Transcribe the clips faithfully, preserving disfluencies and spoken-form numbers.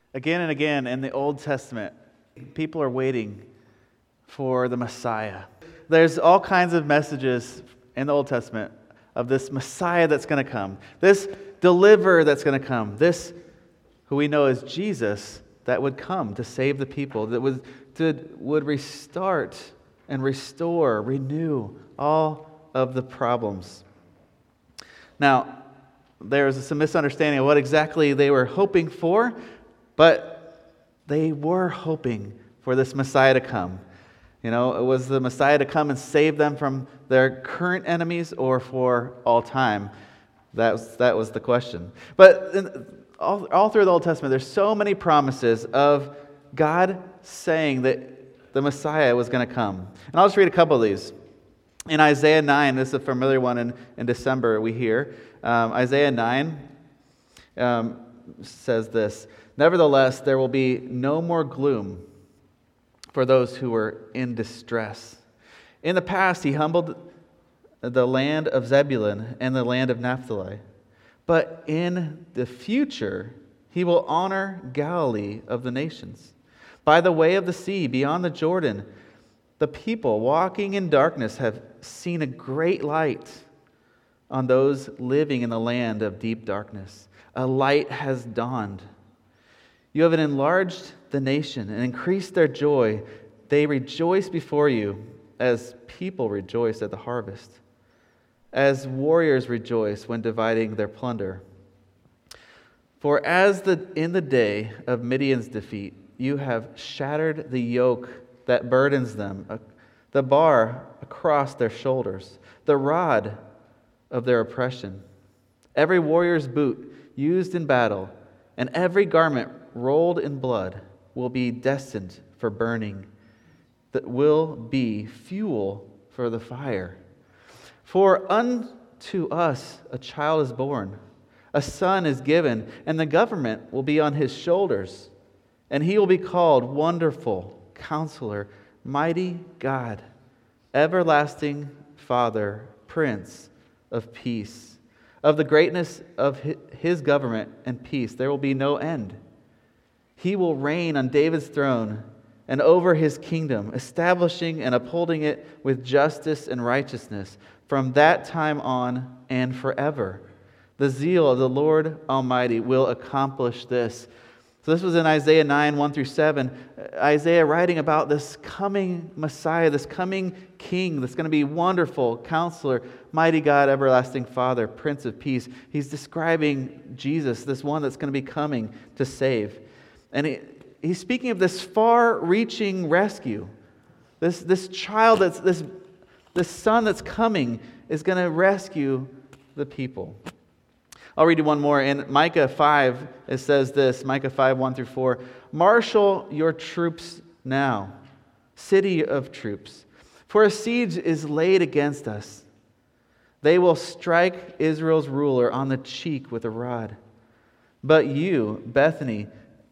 Again and again in the Old Testament, people are waiting for the Messiah. There's all kinds of messages in the Old Testament of this Messiah that's going to come, this deliverer that's going to come, this who we know as Jesus that would come to save the people, that would, to, would restart and restore, renew all of the problems. Now, there's some misunderstanding of what exactly they were hoping for, but they were hoping for this Messiah to come. You know, it was the Messiah to come and save them from their current enemies or for all time. That was, that was the question. But in, all, all through the Old Testament, there's so many promises of God saying that the Messiah was going to come. And I'll just read a couple of these. In Isaiah nine, this is a familiar one in, in December we hear. Um, Isaiah nine um, says this, "Nevertheless, there will be no more gloom for those who were in distress. In the past, he humbled the land of Zebulun and the land of Naphtali. But in the future, he will honor Galilee of the nations. By the way of the sea, beyond the Jordan, the people walking in darkness have seen a great light. On those living in the land of deep darkness, a light has dawned. You have enlarged the nation and increased their joy. They rejoice before you as people rejoice at the harvest, as warriors rejoice when dividing their plunder. For as the in the day of Midian's defeat, you have shattered the yoke that burdens them, the bar across their shoulders, the rod of their oppression. Every warrior's boot used in battle and every garment rolled in blood will be destined for burning, that will be fuel for the fire. For unto us a child is born, a son is given, and the government will be on his shoulders, and he will be called Wonderful Counselor, Mighty God, Everlasting Father, Prince of Peace. Of the greatness of his government and peace there will be no end. He will reign on David's throne and over his kingdom, establishing and upholding it with justice and righteousness from that time on and forever. The zeal of the Lord Almighty will accomplish this." So this was in Isaiah nine, one through seven. Isaiah writing about this coming Messiah, this coming King that's going to be Wonderful Counselor, Mighty God, Everlasting Father, Prince of Peace. He's describing Jesus, this one that's going to be coming to save. And he, he's speaking of this far-reaching rescue. This, this child, that's this, this son that's coming is going to rescue the people. I'll read you one more. In Micah five, it says this, Micah five, one through four, "Marshal your troops now, city of troops, for a siege is laid against us. They will strike Israel's ruler on the cheek with a rod. But you, Bethany,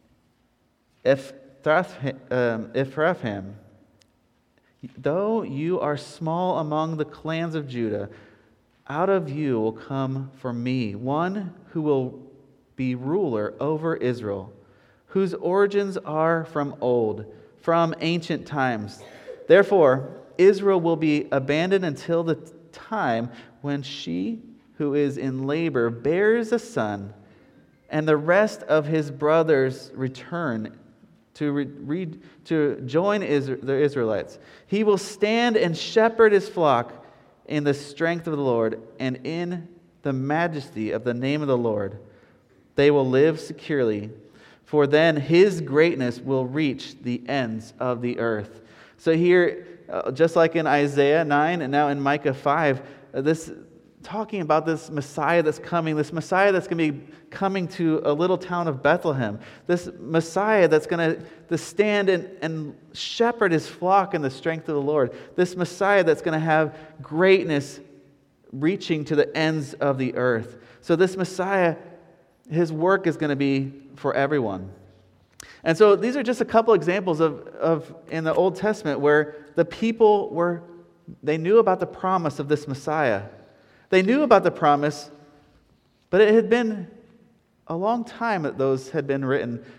Ephraim, though you are small among the clans of Judah, out of you will come for me one who will be ruler over Israel, whose origins are from old, from ancient times. Therefore, Israel will be abandoned until the time when she who is in labor bears a son, and the rest of his brothers return to, re, re, to join Israel, the Israelites. He will stand and shepherd his flock in the strength of the Lord and in the majesty of the name of the Lord. They will live securely, for then his greatness will reach the ends of the earth." So here, uh, just like in Isaiah nine and now in Micah five, uh, this talking about this Messiah that's coming, this Messiah that's going to be coming to a little town of Bethlehem, this Messiah that's going to, to stand and, and shepherd his flock in the strength of the Lord, this Messiah that's going to have greatness reaching to the ends of the earth. So this Messiah, his work is going to be for everyone. And so these are just a couple examples of, of in the Old Testament where the people were, they knew about the promise of this Messiah. They knew about the promise, but it had been a long time that those had been written.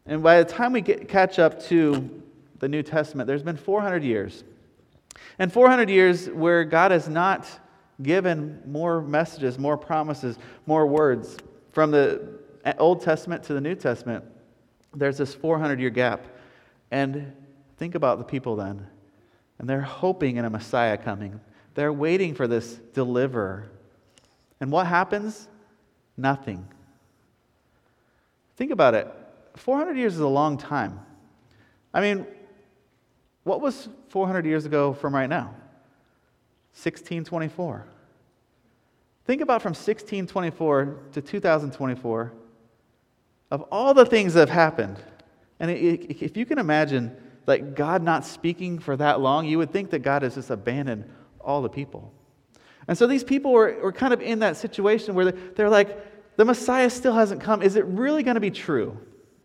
And by the time we get, catch up to the New Testament, there's been four hundred years. And four hundred years where God has not given more messages, more promises, more words. From the Old Testament to the New Testament, there's this four hundred year gap. And think about the people then. And they're hoping in a Messiah coming. They're waiting for this deliverer. And what happens? Nothing. Think about it. four hundred years is a long time. I mean, what was four hundred years ago from right now? sixteen twenty-four. Think about from sixteen twenty-four to two thousand twenty-four, of all the things that have happened. And if you can imagine like God not speaking for that long, you would think that God has just abandoned all the people. And so these people were, were kind of in that situation where they're like, the Messiah still hasn't come. Is it really going to be true?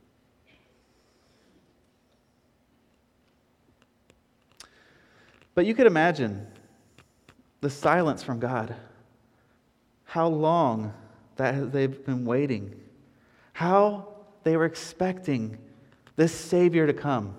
But you could imagine the silence from God. How long that they've been waiting. How they were expecting this Savior to come.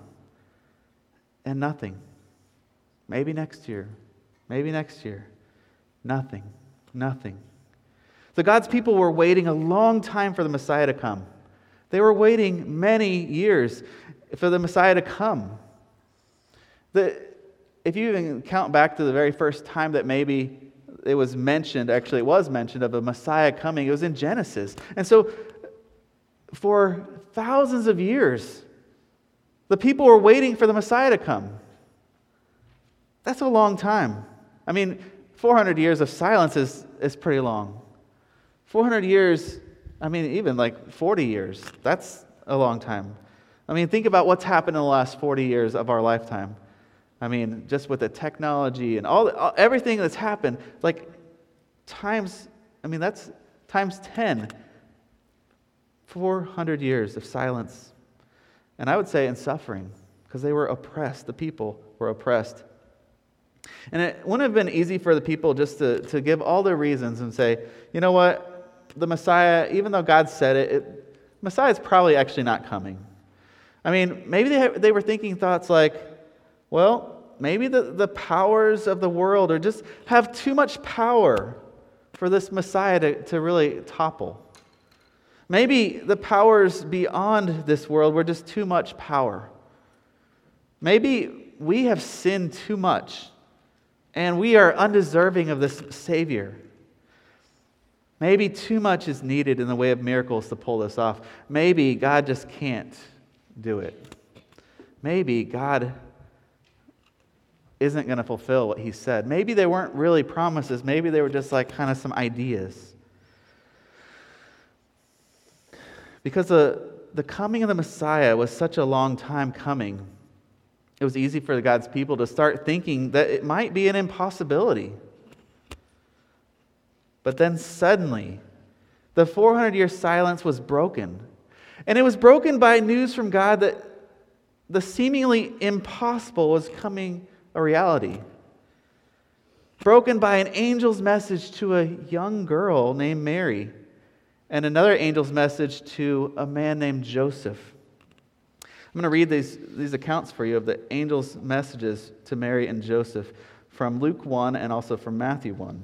And nothing. Maybe next year. Maybe next year. Nothing. Nothing. So God's people were waiting a long time for the Messiah to come. They were waiting many years for the Messiah to come. The, if you even count back to the very first time that maybe it was mentioned, actually it was mentioned of a Messiah coming, it was in Genesis. And so for thousands of years, the people were waiting for the Messiah to come. That's a long time. I mean, four hundred years of silence is, is pretty long. four hundred years, I mean, even like forty years, that's a long time. I mean, think about what's happened in the last forty years of our lifetime. I mean, just with the technology and all, all everything that's happened, like times, I mean, that's times ten. four hundred years of silence. And I would say in suffering, because they were oppressed. The people were oppressed. And it wouldn't have been easy for the people just to, to give all their reasons and say, you know what, the Messiah, even though God said it, it Messiah's probably actually not coming. I mean, maybe they, they were thinking thoughts like, well, maybe the, the powers of the world are just have too much power for this Messiah to, to really topple. Maybe the powers beyond this world were just too much power. Maybe we have sinned too much and we are undeserving of this Savior. Maybe too much is needed in the way of miracles to pull this off. Maybe God just can't do it. Maybe God isn't going to fulfill what He said. Maybe they weren't really promises. Maybe they were just like kind of some ideas. Because the, the coming of the Messiah was such a long time coming, it was easy for God's people to start thinking that it might be an impossibility. But then suddenly, the four hundred year silence was broken. And it was broken by news from God that the seemingly impossible was coming a reality. Broken by an angel's message to a young girl named Mary. And another angel's message to a man named Joseph. I'm going to read these, these accounts for you of the angel's messages to Mary and Joseph from Luke one and also from Matthew one.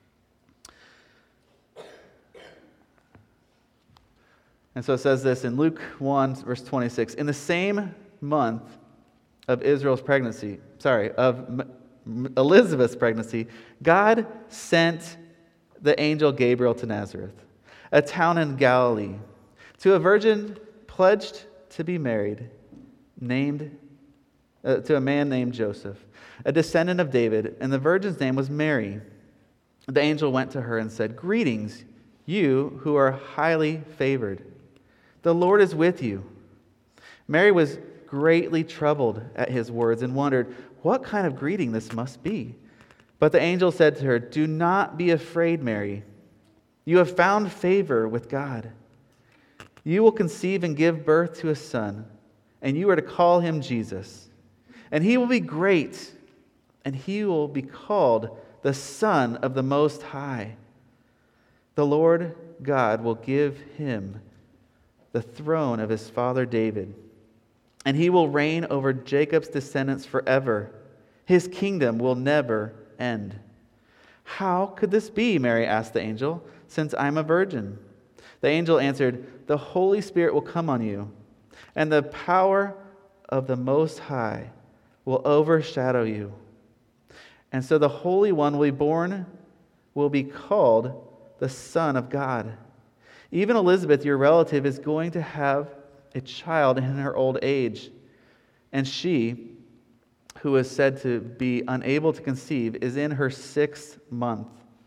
And so it says this in Luke one, verse twenty-six. In the same month of Israel's pregnancy, sorry, of Elizabeth's pregnancy, God sent the angel Gabriel to Nazareth, a town in Galilee, to a virgin pledged to be married, named uh, to a man named Joseph, a descendant of David, and the virgin's name was Mary. The angel went to her and said, "Greetings, you who are highly favored. The Lord is with you." Mary was greatly troubled at his words and wondered what kind of greeting this must be. But the angel said to her, "Do not be afraid, Mary. You have found favor with God. You will conceive and give birth to a son, and you are to call him Jesus. And he will be great, and he will be called the Son of the Most High. The Lord God will give him the throne of his father David, and he will reign over Jacob's descendants forever. His kingdom will never end." "How could this be?" Mary asked the angel, "since I'm a virgin?" The angel answered, "The Holy Spirit will come on you, and the power of the Most High will overshadow you. And so the Holy One will be born, will be called the Son of God. Even Elizabeth, your relative, is going to have a child in her old age, and she, who is said to be unable to conceive, is in her sixth month.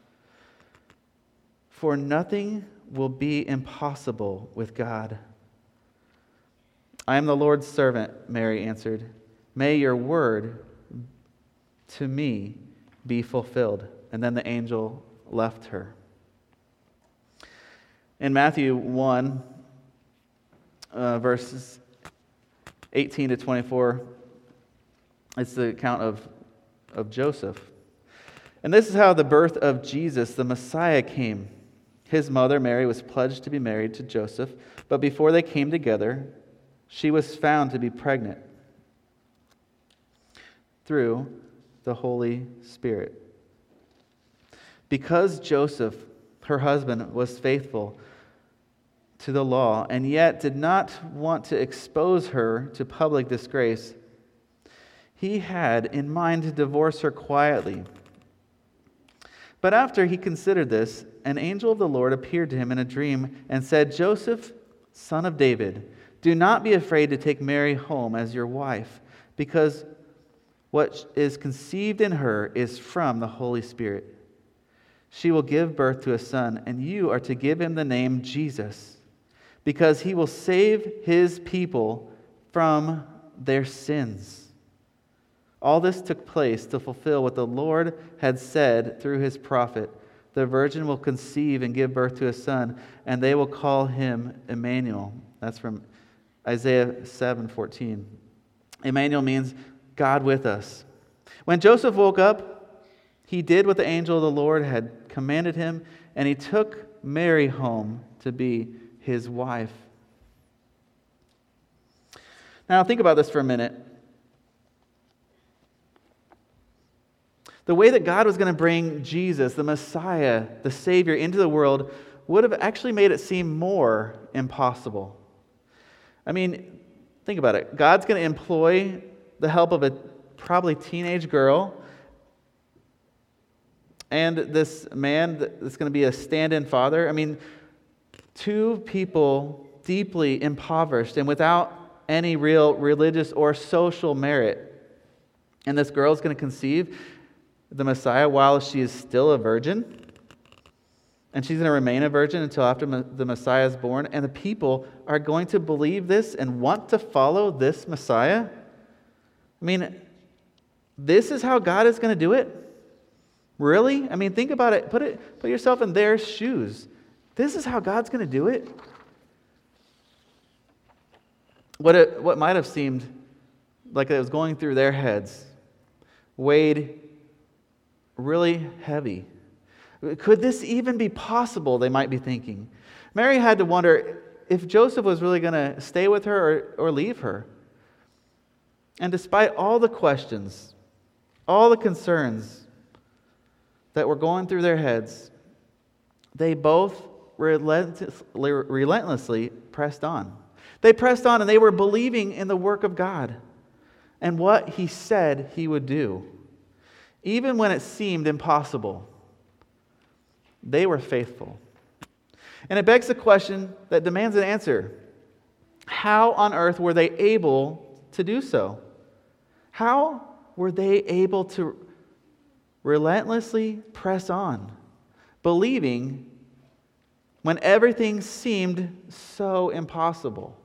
For nothing will be impossible with God." "I am the Lord's servant," Mary answered. "May your word to me be fulfilled." And then the angel left her. In Matthew one, uh, verses eighteen to twenty-four, it's the account of, of Joseph. And this is how the birth of Jesus, the Messiah, came. His mother, Mary, was pledged to be married to Joseph, but before they came together, she was found to be pregnant through the Holy Spirit. Because Joseph, her husband, was faithful to the law and yet did not want to expose her to public disgrace, he had in mind to divorce her quietly. But after he considered this, an angel of the Lord appeared to him in a dream and said, "Joseph, son of David, do not be afraid to take Mary home as your wife, because what is conceived in her is from the Holy Spirit. She will give birth to a son, and you are to give him the name Jesus, because he will save his people from their sins." All this took place to fulfill what the Lord had said through his prophet, "The virgin will conceive and give birth to a son, and they will call him Emmanuel." That's from Isaiah seven fourteen. Emmanuel means God with us. When Joseph woke up, he did what the angel of the Lord had commanded him, and he took Mary home to be his wife. Now think about this for a minute. The way that God was going to bring Jesus, the Messiah, the Savior, into the world would have actually made it seem more impossible. I mean, think about it. God's going to employ the help of a probably teenage girl and this man that's going to be a stand-in father. I mean, two people deeply impoverished and without any real religious or social merit. And this girl is going to conceive the Messiah while she is still a virgin. And she's going to remain a virgin until after the Messiah is born. And the people are going to believe this and want to follow this Messiah. I mean, this is how God is going to do it? Really? I mean, think about it. Put it. Put yourself in their shoes. This is how God's going to do it? What it, what might have seemed like it was going through their heads weighed really heavy. Could this even be possible, they might be thinking. Mary had to wonder if Joseph was really going to stay with her or, or leave her. And despite all the questions, all the concerns that were going through their heads, they both relentlessly, relentlessly pressed on. They pressed on and they were believing in the work of God and what He said He would do. Even when it seemed impossible, they were faithful. And it begs the question that demands an answer. How on earth were they able to do so? How were they able to relentlessly press on, believing when everything seemed so impossible?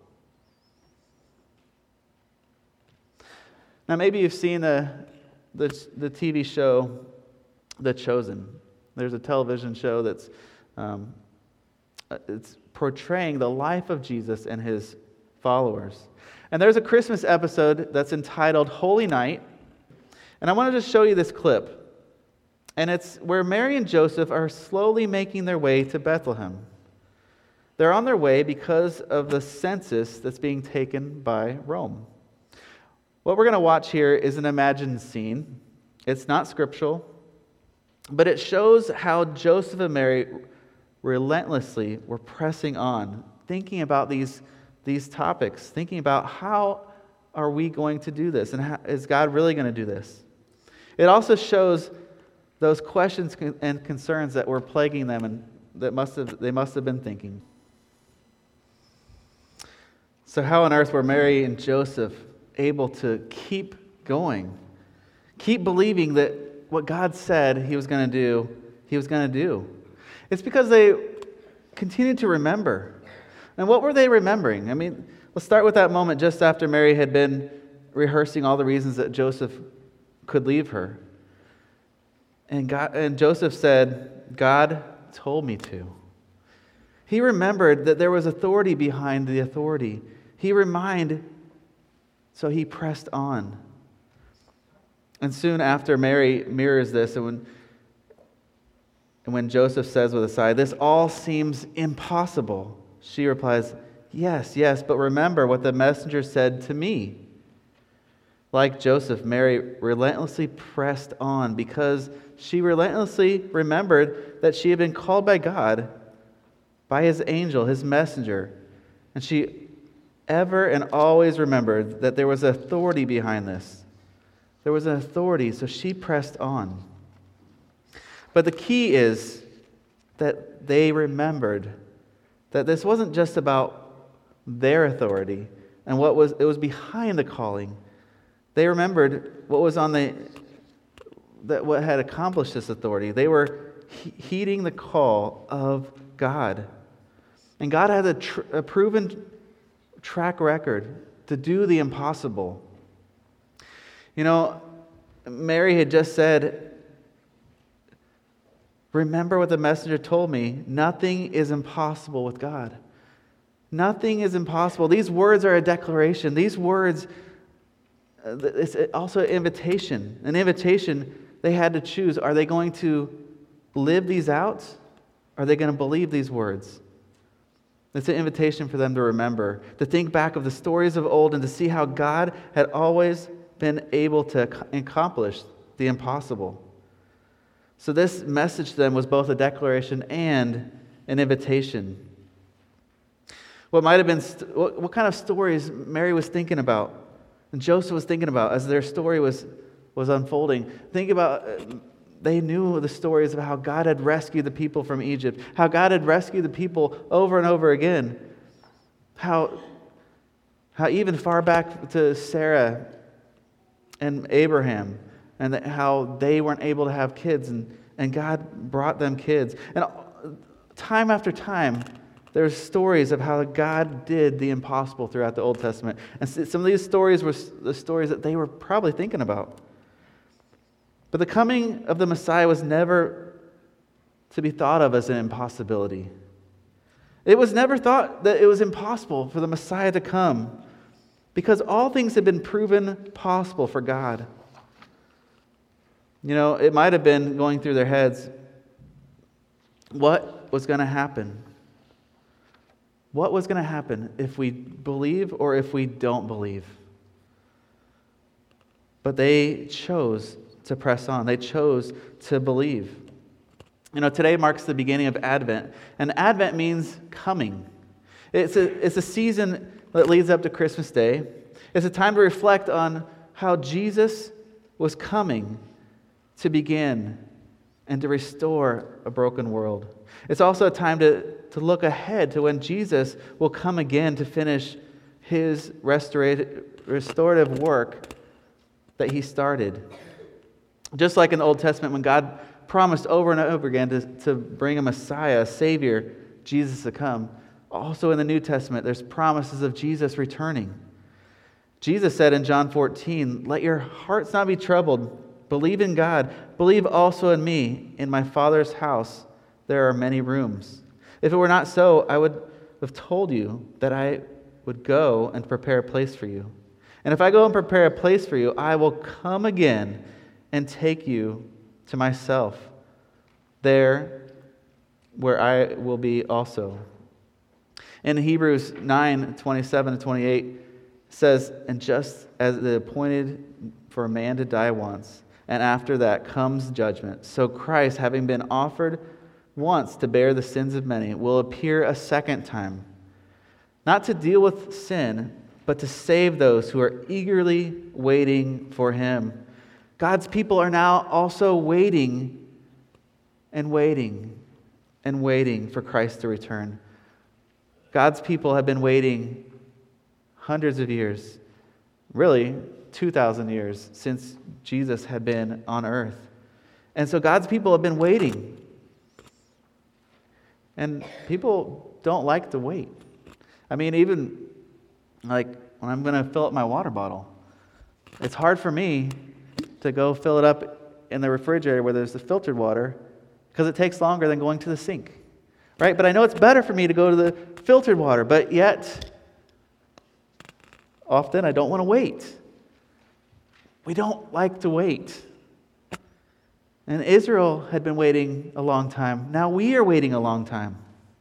Now, maybe you've seen the, the, the T V show, The Chosen. There's a television show that's um, it's portraying the life of Jesus and His followers. And there's a Christmas episode that's entitled Holy Night. And I want to just show you this clip. And it's where Mary and Joseph are slowly making their way to Bethlehem. They're on their way because of the census that's being taken by Rome. What we're going to watch here is an imagined scene. It's not scriptural, but it shows how Joseph and Mary relentlessly were pressing on, thinking about these, these topics, thinking about how are we going to do this, and how, is God really going to do this? It also shows those questions and concerns that were plaguing them and that must have they must have been thinking. So how on earth were Mary and Joseph able to keep going, keep believing that what God said he was going to do, he was going to do? It's because they continued to remember. And what were they remembering? I mean, let's start with that moment just after Mary had been rehearsing all the reasons that Joseph could leave her. And God, and Joseph said, God told me to. He remembered that there was authority behind the authority. He reminded, so he pressed on. And soon after, Mary mirrors this, and when, and when Joseph says with a sigh, this all seems impossible, she replies, yes, yes, but remember what the messenger said to me. Like Joseph, Mary relentlessly pressed on because she relentlessly remembered that she had been called by God, by his angel, his messenger. And she ever and always remembered that there was authority behind this. There was an authority, so she pressed on. But the key is that they remembered that this wasn't just about their authority and what was it was behind the calling. They remembered what was on the that what had accomplished this authority. They were he- heeding the call of God. And God had a, tr- a proven track record to do the impossible. You know, Mary had just said, remember what the messenger told me, nothing is impossible with God. Nothing is impossible. These words are a declaration. These words, it's also an invitation. An invitation they had to choose. Are they going to live these out? Are they going to believe these words? It's an invitation for them to remember, to think back of the stories of old and to see how God had always been able to accomplish the impossible. So this message to them was both a declaration and an invitation. What might have been, st- what, what kind of stories Mary was thinking about and Joseph was thinking about as their story was, was unfolding. Think about, they knew the stories of how God had rescued the people from Egypt, how God had rescued the people over and over again, how, how even far back to Sarah and Abraham, and that how they weren't able to have kids, and, and God brought them kids. And time after time, there's stories of how God did the impossible throughout the Old Testament. And some of these stories were the stories that they were probably thinking about. But the coming of the Messiah was never to be thought of as an impossibility. It was never thought that it was impossible for the Messiah to come, because all things had been proven possible for God. You know, it might have been going through their heads, what was going to happen? What was going to happen if we believe or if we don't believe? But they chose to press on. They chose to believe. You know, today marks the beginning of Advent, and Advent means coming. It's a, it's a season that leads up to Christmas Day. It's a time to reflect on how Jesus was coming to begin and to restore a broken world. It's also a time to, to look ahead to when Jesus will come again to finish his restorative, restorative work that he started. Just like in the Old Testament, when God promised over and over again to, to bring a Messiah, a Savior, Jesus to come. Also in the New Testament, there's promises of Jesus returning. Jesus said in John fourteen, let your hearts not be troubled. Believe in God. Believe also in me. In my Father's house there are many rooms. If it were not so, I would have told you that I would go and prepare a place for you. And if I go and prepare a place for you, I will come again and take you to myself, there where I will be also. In Hebrews nine, twenty-seven to twenty-eight, it says, "And just as it appointed for a man to die once, and after that comes judgment, so Christ, having been offered once to bear the sins of many, will appear a second time, not to deal with sin, but to save those who are eagerly waiting for him." God's people are now also waiting and waiting and waiting for Christ to return. God's people have been waiting hundreds of years, really two thousand years since Jesus had been on earth. And so God's people have been waiting. And people don't like to wait. I mean, even like when I'm going to fill up my water bottle, it's hard for me to go fill it up in the refrigerator where there's the filtered water because it takes longer than going to the sink. Right? But I know it's better for me to go to the filtered water, but yet often I don't want to wait. We don't like to wait. And Israel had been waiting a long time. Now we are waiting a long time.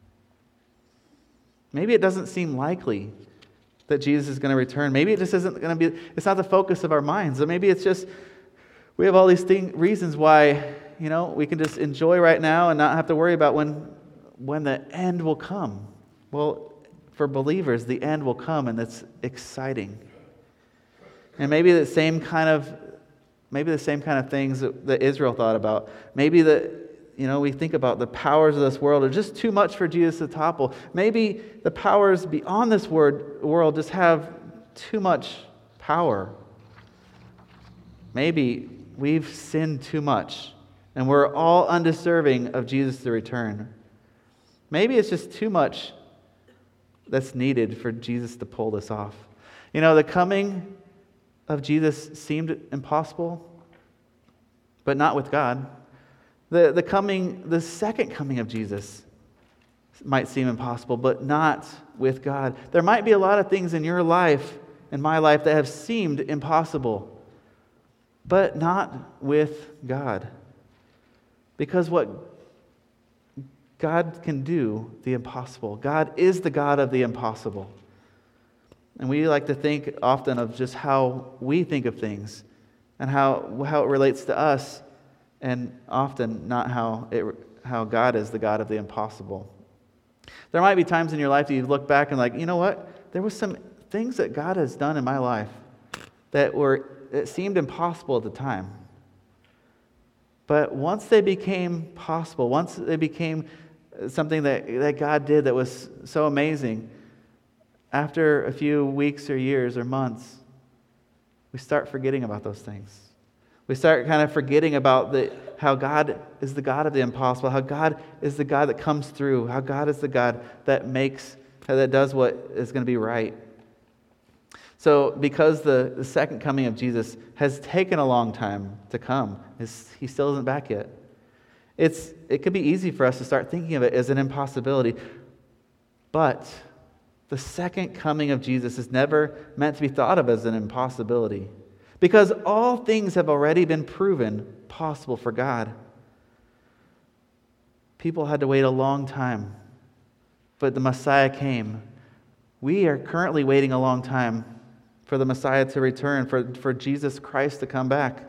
Maybe it doesn't seem likely that Jesus is going to return. Maybe it just isn't going to be, it's not the focus of our minds. Or maybe it's just, we have all these thing, reasons why, you know, we can just enjoy right now and not have to worry about when, when the end will come. Well, for believers, the end will come, and it's exciting. And maybe the same kind of, maybe the same kind of things that, that Israel thought about. Maybe the, you know, we think about the powers of this world are just too much for Jesus to topple. Maybe the powers beyond this word, world just have too much power. Maybe we've sinned too much, and we're all undeserving of Jesus to return. Maybe it's just too much that's needed for Jesus to pull this off. You know, the coming of Jesus seemed impossible, but not with God. The, the coming, the second coming of Jesus might seem impossible, but not with God. There might be a lot of things in your life, in my life, that have seemed impossible, but not with God. Because what God can do the impossible. God is the God of the impossible. And we like to think often of just how we think of things and how, how it relates to us, and often not how it, how God is the God of the impossible. There might be times in your life that you look back and like, you know what? There was some things that God has done in my life that were that seemed impossible at the time. But once they became possible, once they became something that, that God did that was so amazing, after a few weeks or years or months, we start forgetting about those things. We start kind of forgetting about the, how God is the God of the impossible, how God is the God that comes through, how God is the God that makes, that does what is going to be right. So because the, the second coming of Jesus has taken a long time to come, he still isn't back yet. It's it could be easy for us to start thinking of it as an impossibility. But the second coming of Jesus is never meant to be thought of as an impossibility, because all things have already been proven possible for God. People had to wait a long time, but the Messiah came. We are currently waiting a long time for the Messiah to return, for, for Jesus Christ to come back.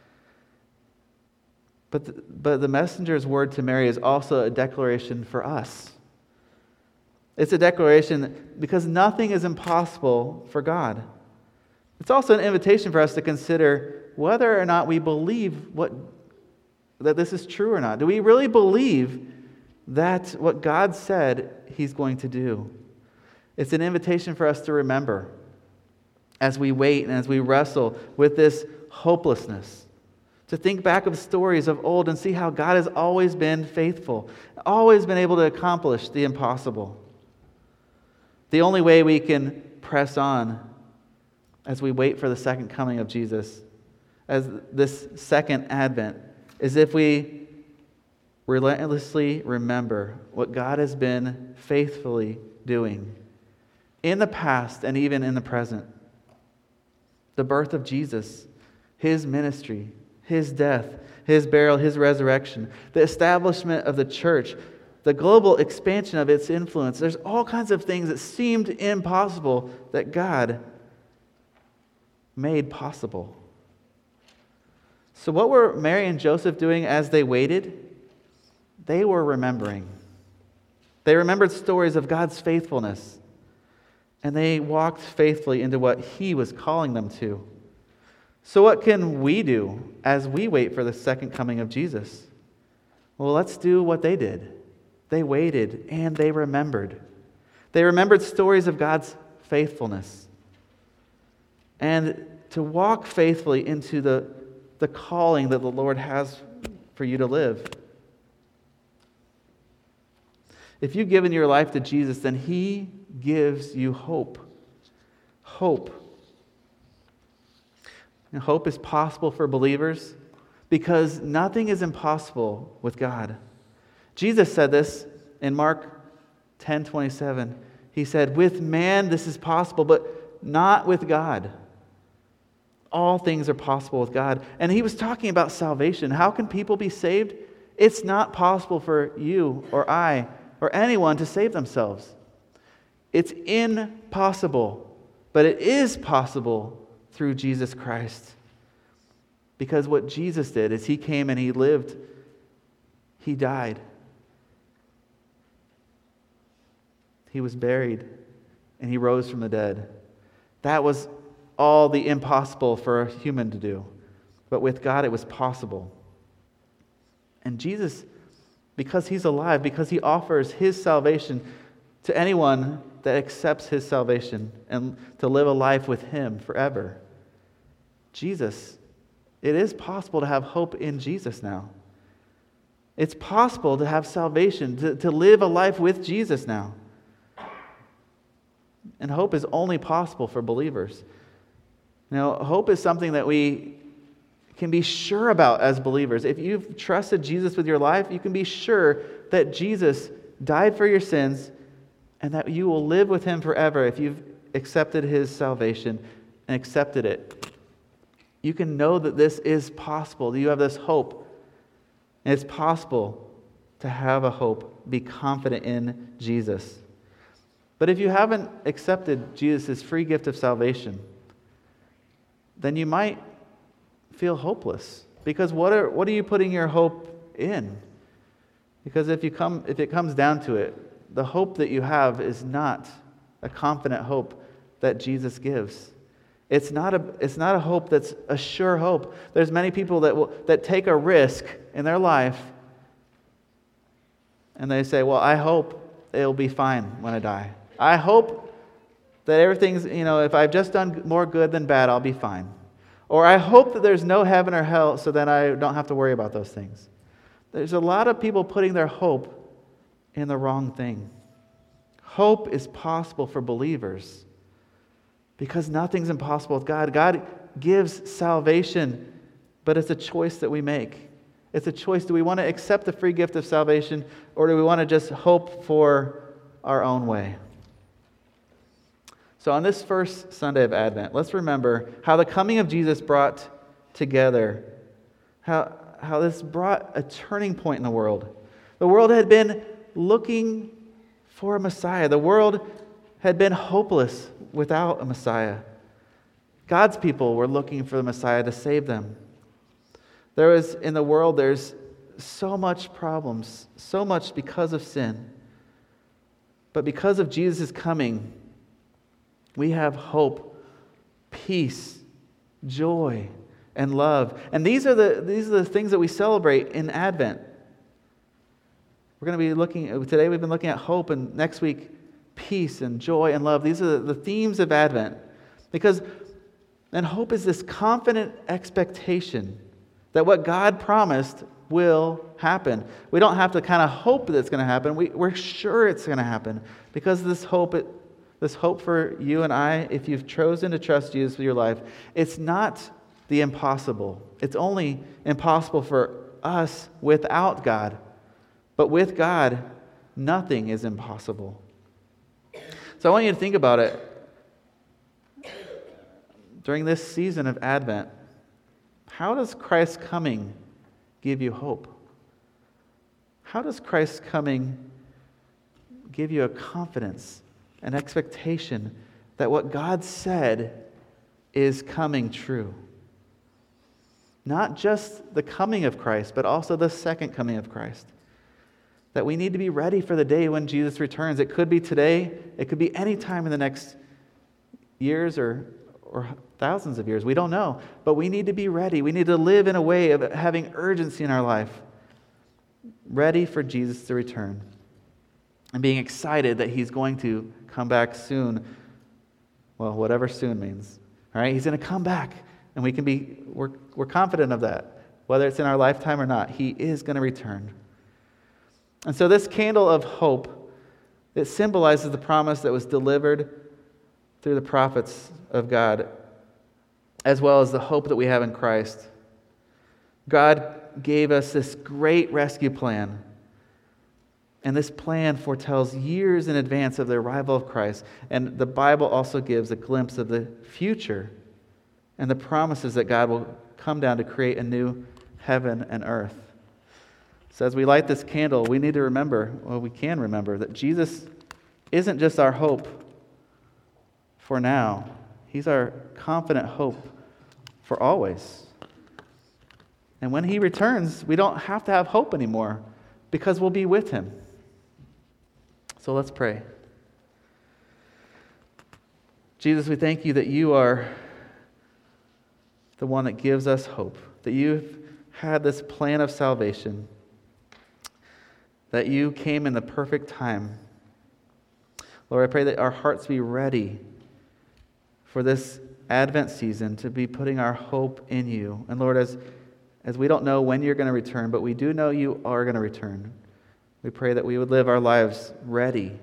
But the, but the messenger's word to Mary is also a declaration for us. It's a declaration because nothing is impossible for God. It's also an invitation for us to consider whether or not we believe what that this is true or not. Do we really believe that what God said He's going to do? It's an invitation for us to remember as we wait and as we wrestle with this hopelessness, to think back of stories of old and see how God has always been faithful, always been able to accomplish the impossible. The only way we can press on as we wait for the second coming of Jesus, as this second advent, is if we relentlessly remember what God has been faithfully doing in the past and even in the present. The birth of Jesus, His ministry, His death, His burial, His resurrection, the establishment of the church, the global expansion of its influence. There's all kinds of things that seemed impossible that God made possible. So what were Mary and Joseph doing as they waited? They were remembering. They remembered stories of God's faithfulness, and they walked faithfully into what He was calling them to. So what can we do as we wait for the second coming of Jesus? Well, let's do what they did. They waited and they remembered. They remembered stories of God's faithfulness. And to walk faithfully into the, the calling that the Lord has for you to live. If you've given your life to Jesus, then He gives you hope. Hope. And hope is possible for believers because nothing is impossible with God. Jesus said this in Mark ten twenty-seven. He said, "With man this is possible, but not with God. All things are possible with God." And He was talking about salvation. How can people be saved? It's not possible for you or I or anyone to save themselves. It's impossible, but it is possible through Jesus Christ. Because what Jesus did is He came and He lived. He died. He was buried, and He rose from the dead. That was all the impossible for a human to do. But with God, it was possible. And Jesus, because He's alive, because He offers His salvation to anyone that accepts His salvation and to live a life with Him forever. Jesus, it is possible to have hope in Jesus now. It's possible to have salvation, to, to live a life with Jesus now. And hope is only possible for believers. Now, hope is something that we can be sure about as believers. If you've trusted Jesus with your life, you can be sure that Jesus died for your sins and that you will live with Him forever if you've accepted His salvation and accepted it. You can know that this is possible. You have this hope. And it's possible to have a hope, be confident in Jesus. But if you haven't accepted Jesus' free gift of salvation, then you might feel hopeless. Because what are what are you putting your hope in? Because if you come if it comes down to it, the hope that you have is not a confident hope that Jesus gives. It's not a it's not a hope that's a sure hope. There's many people that will that take a risk in their life and they say, "Well, I hope it'll be fine when I die. I hope that everything's, you know, if I've just done more good than bad, I'll be fine. Or I hope that there's no heaven or hell so that I don't have to worry about those things." There's a lot of people putting their hope in the wrong thing. Hope is possible for believers because nothing's impossible with God. God gives salvation, but it's a choice that we make. It's a choice. Do we want to accept the free gift of salvation, or do we want to just hope for our own way? So on this first Sunday of Advent, let's remember how the coming of Jesus brought together, how, how this brought a turning point in the world. The world had been looking for a Messiah. The world had been hopeless without a Messiah. God's people were looking for the Messiah to save them. There was, in the world, there's so much problems, so much because of sin. But because of Jesus' coming, we have hope, peace, joy, and love. And these are the these are the things that we celebrate in Advent. We're going to be looking, today we've been looking at hope, and next week, peace and joy and love. These are the themes of Advent. Because, and hope is this confident expectation that what God promised will happen. We don't have to kind of hope that it's going to happen. We, we're sure it's going to happen because this hope, it, this hope for you and I, if you've chosen to trust Jesus with your life, it's not the impossible. It's only impossible for us without God. But with God, nothing is impossible. So I want you to think about it. During this season of Advent, how does Christ's coming give you hope? How does Christ's coming give you a confidence, an expectation that what God said is coming true. Not just the coming of Christ, but also the second coming of Christ. That we need to be ready for the day when Jesus returns. It could be today. It could be any time in the next years or, or thousands of years. We don't know. But we need to be ready. We need to live in a way of having urgency in our life. Ready for Jesus to return. And being excited that He's going to come back soon. Well, whatever soon means. All right? He's going to come back. And we can be, we're, we're confident of that. Whether it's in our lifetime or not, He is going to return. And so this candle of hope, it symbolizes the promise that was delivered through the prophets of God, as well as the hope that we have in Christ. God gave us this great rescue plan. And this plan foretells years in advance of the arrival of Christ. And the Bible also gives a glimpse of the future and the promises that God will come down to create a new heaven and earth. So as we light this candle, we need to remember, well, we can remember, that Jesus isn't just our hope for now. He's our confident hope for always. And when He returns, we don't have to have hope anymore because we'll be with Him. So let's pray. Jesus, we thank You that You are the one that gives us hope, that You've had this plan of salvation, that You came in the perfect time. Lord, I pray that our hearts be ready for this Advent season to be putting our hope in You. And Lord, as, as we don't know when You're going to return, but we do know You are going to return, we pray that we would live our lives ready,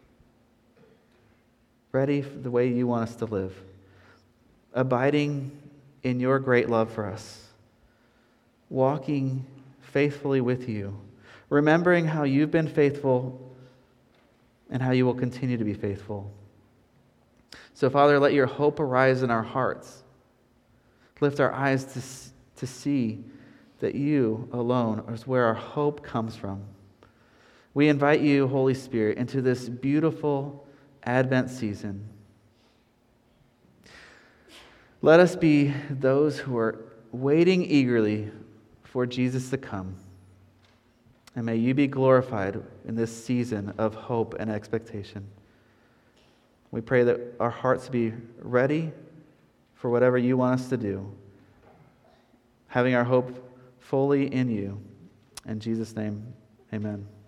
ready for the way You want us to live, abiding in Your great love for us, walking faithfully with You, remembering how You've been faithful and how You will continue to be faithful. So, Father, let Your hope arise in our hearts. Lift our eyes to, to see that You alone is where our hope comes from. We invite You, Holy Spirit, into this beautiful Advent season. Let us be those who are waiting eagerly for Jesus to come. And may You be glorified in this season of hope and expectation. We pray that our hearts be ready for whatever You want us to do, having our hope fully in You. In Jesus' name, amen.